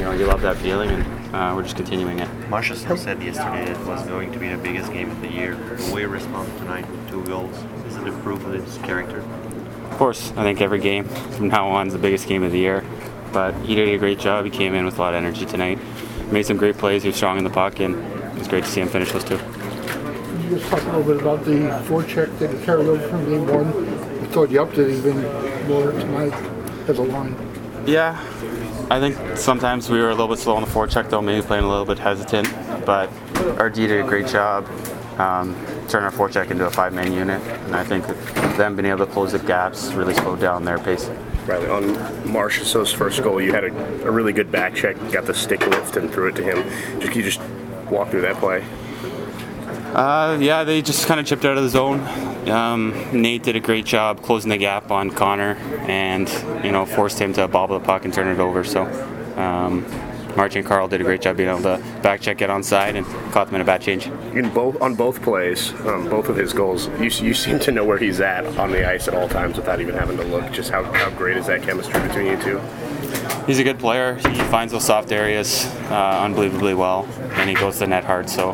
you love that feeling, and we're just continuing it. Marchessault said yesterday it was going to be the biggest game of the year. The way he responded tonight with 2 goals, is it a proof of his character? Of course, I think every game from now on is the biggest game of the year, but he did a great job. He came in with a lot of energy tonight, made some great plays, he was strong in the puck, and it was great to see him finish those 2. Can you just talk a little bit about the forecheck that he carried over from game 1? We thought you up to even more tonight as a line. Yeah, I think sometimes we were a little bit slow on the forecheck, though, maybe playing a little bit hesitant, but RD did a great job turning our forecheck into a 5-man unit, and I think them being able to close the gaps really slowed down their pace. Riley, on Marchessault's first goal, you had a really good back check, got the stick lift and threw it to him. Can you just walk through that play? Yeah, they just kind of chipped out of the zone. Nate did a great job closing the gap on Connor and, forced him to bobble the puck and turn it over. So Marchie and Carl did a great job being able to back check it onside and caught them in a bad change. On both plays, both of his goals, you seem to know where he's at on the ice at all times without even having to look. Just how great is that chemistry between you two? He's a good player. He finds those soft areas unbelievably well, and he goes to the net hard. So,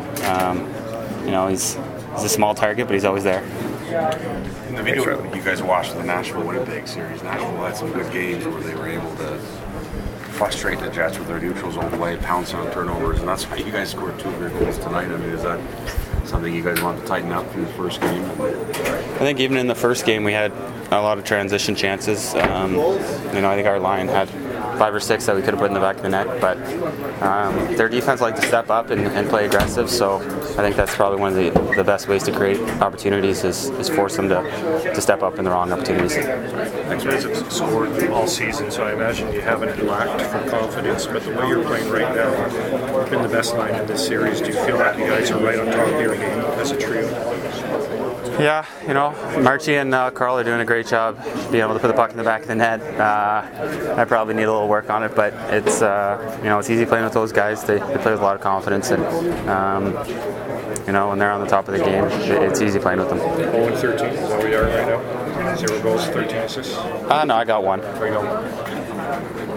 he's a small target, but he's always there. In the video you guys watched the Nashville-Winnipeg series, Nashville had some good games where they were able to frustrate the Jets with their neutrals all the way, pounce on turnovers, and that's why you guys scored 2 of your goals tonight. I mean, is that something you guys want to tighten up in the first game? I think even in the first game we had a lot of transition chances. I think our line had 5 or 6 that we could have put in the back of the net, but their defense liked to step up and play aggressive, so I think that's probably one of the best ways to create opportunities is force them to step up in the wrong opportunities. You guys have scored all season, so I imagine you haven't lacked for confidence, but the way you're playing right now, you've been the best line in this series. Do you feel like you guys are right on top of your game as a trio? Yeah, Marchie and Carl are doing a great job being able to put the puck in the back of the net. I probably need a little work on it, but it's it's easy playing with those guys. They play with a lot of confidence, and when they're on the top of the game, it's easy playing with them. 0-13, is that where you are right now? 0 goals, 13 assists? No, I got 1. There you go.